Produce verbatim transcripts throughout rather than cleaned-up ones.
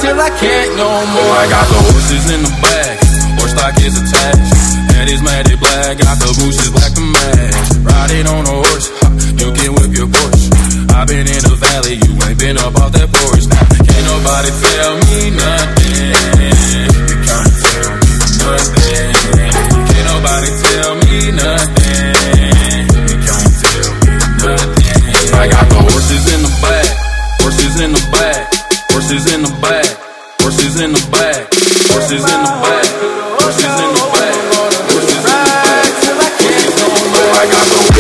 till I can't no more. I got the horses in the back, horse stock is attached. Head is matted black, got the bushes black to match. Riding on a horse, ha, you can whip your Porsche. I've been in the valley, you ain't been up off that porch. Now, can't nobody tell me nothing. You can't tell me nothing. Can't nobody tell me nothing. You can't tell me nothing. I got the horses in the back, horses in the back, horses in the back, horses in the back, horses in the back, horses in the back, horses in the back, till I can't no more. I got the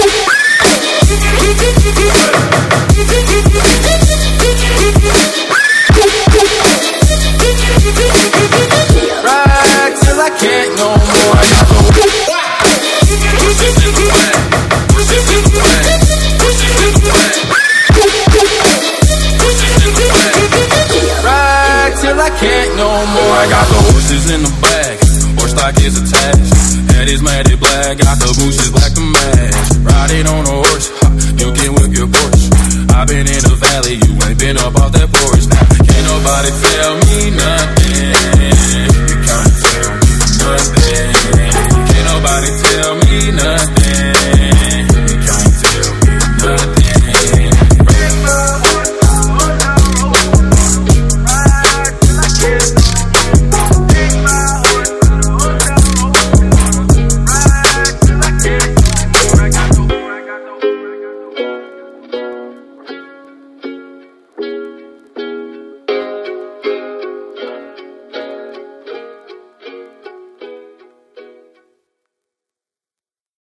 ride till I can't no more. I got the horses in the back, horses in the back, horses in the back, horses in the back, ride till I can't no more. I got the horses in the back, horse stock is attached. Head is matted black, got the bushes black to match. Riding on a horse, ha, you can whip your Porsche. I've been in the valley, you ain't been up off that porch. Now, can't nobody tell me nothing.